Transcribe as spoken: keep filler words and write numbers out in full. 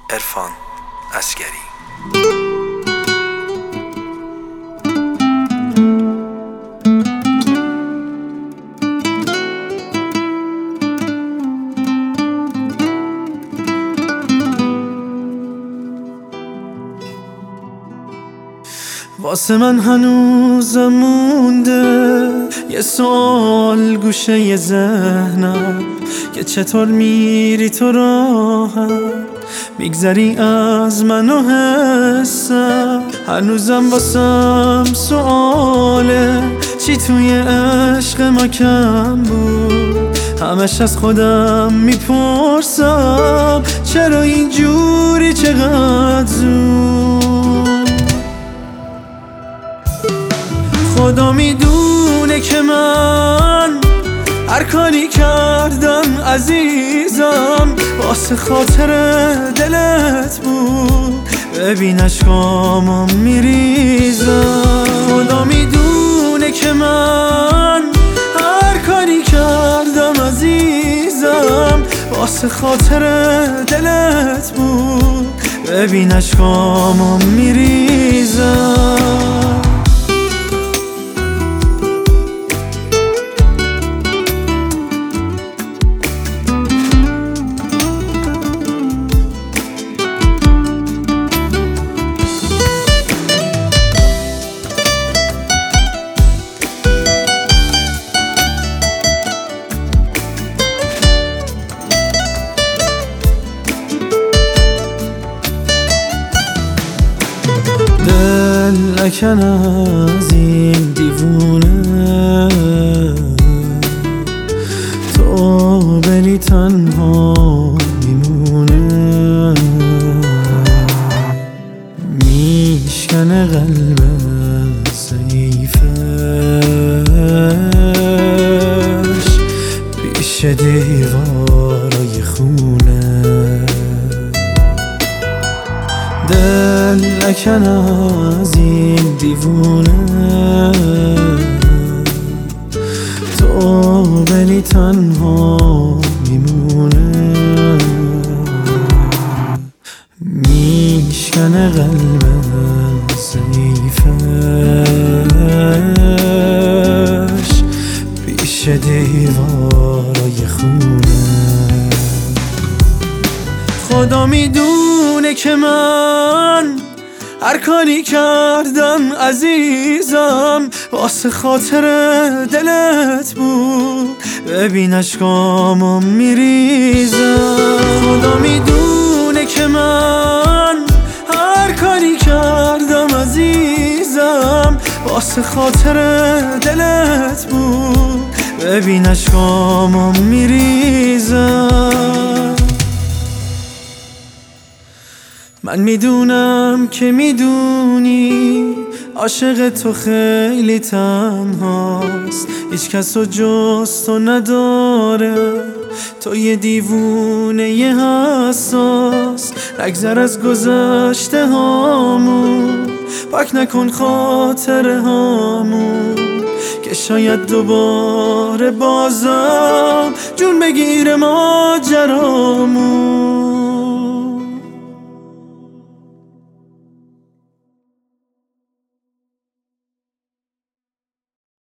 عرفان اصگری. واسه من هنوزم مونده یه سوال گوشه ی ذهنم که چطور میری تو راهم، میگذری از من و حسم. هنوزم واسم سواله چی توی عشق ما کم بود، همش از خودم میپرسم چرا اینجوری چقدر زود. خدا میدونه که من هر کاری کردم عزیزم واسه خاطر دلت بود، ببین اشکامو میریزم. خدا میدونه که من هر کاری کردم عزیزم واسه خاطر دلت بود، ببین اشکامو میریزم. دل نکن از این دیوونه، تو بری تنها میمونه، میشکنه قلب ضعیفش پیش دیوارای خونه. دل نکن از این دیوونه، تو بری تنها میمونه، میشکنه قلب ضعیفش پیش دیوارای خونه. خدا میدونه که من هر کاری کردم عزیزم واسه خاطر دلت بود، ببین اشکامو میریزم. خدا میدونه که من هر کاری کردم عزیزم واسه خاطر دلت بود، ببین اشکامو میریزم. من میدونم که میدونی عاشق تو خیلی تنهاست، هیچ کس رو جز تو نداره، تو یه دیوونه یه حساس. نگذر از گذشته هامون، پاک نکن خاطره هامون که شاید دوباره بازم جون بگیره ماجرامون.